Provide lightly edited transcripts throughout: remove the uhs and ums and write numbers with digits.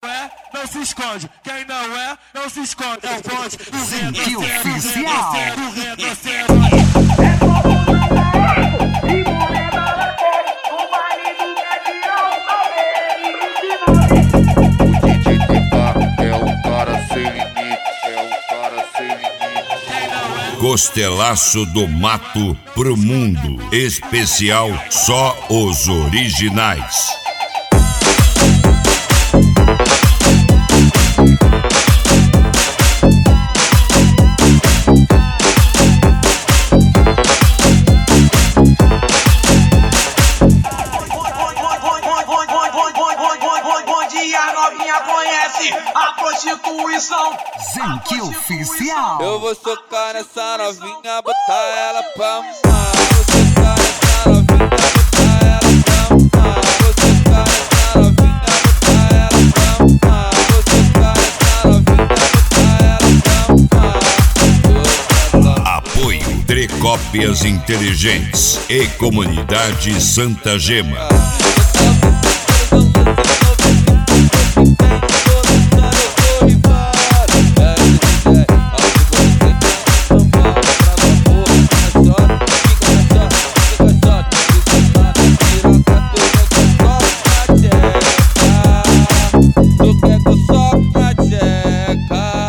é, não se esconde. Quem não é, não se esconde. É o bonde do Zenquil Oficial. Costelaço do Mato pro mundo. Especial só os originais. Novinha conhece a prostituição. Zenquil Oficial. Eu vou socar nessa novinha, botar ela pra mamar. Vou socar nessa novinha, botar ela pra mamar. Vou socar nessa novinha, botar ela pra mamar. Vou socar nessa novinha, botar ela pra mamar. Apoio Trecópias Inteligentes e Comunidade Santa Gema.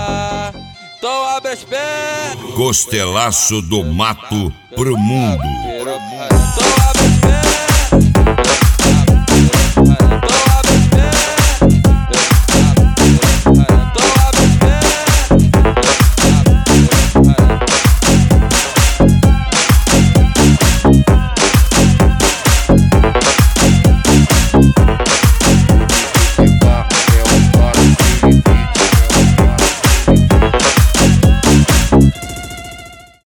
Então abre as pernas. Costelaço do Mato pro mundo.